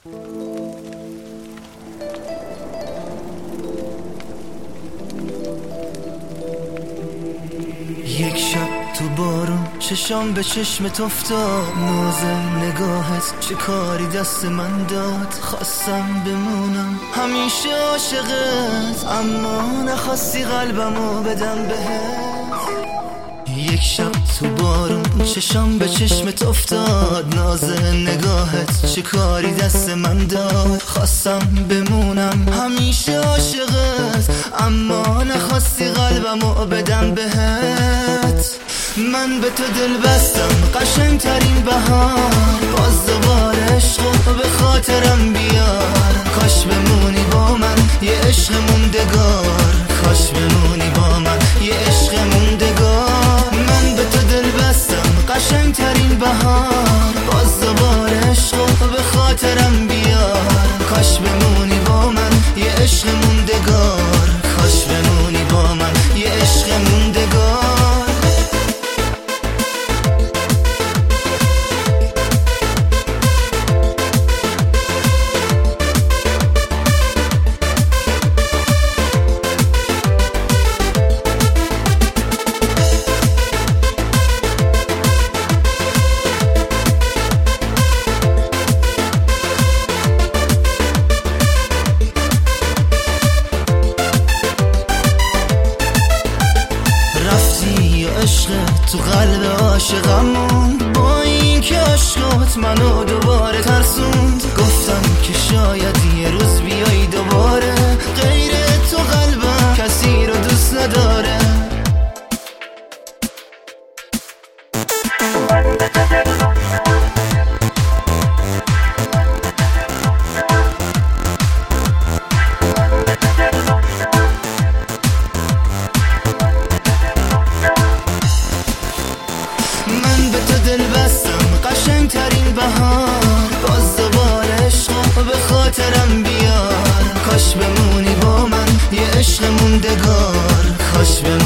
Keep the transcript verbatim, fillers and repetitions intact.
یک شب تو بارون چشام به چشمت افتاد، ناز نگاهت چه کاری دست من داد. خواستم بمونم همیشه عاشقت، اما نخواستی قلبمو بدم بهت. یک شب تو بارون چشام به چشمت افتاد، ناز نگاهت چه کاری دست من داد. خواستم بمونم همیشه عاشقت، اما نخواستی قلبمو بدم بهت. من به تو دل بستم قشنگ ترین بهار، باز دوباره عشقو به خاطرم بیار. کاش بمونی با من یه عشق موندگار، کاش بمونی با من یه عشق موندگار. من به تو دل بستم قشنگ ترین بهار، باز دوباره عشقو به خاطرم بیار. کاش بمونی با من یه عشق موندگار، کاش بمونی با من یه عشق موندگار. عشق تو قلب عاشقمون، با این که عشقات منو دوباره ترسوند. گفتم که شاید یه روز بیایی دوباره، غیر تو قلبم کسی رو دوست نداره. من به تو دل بستم قشنگ ترین بهار، باز دوباره عشقو به خاطرم بیار. کاش بمونی با من یه عشق موندگار، کاش بمونی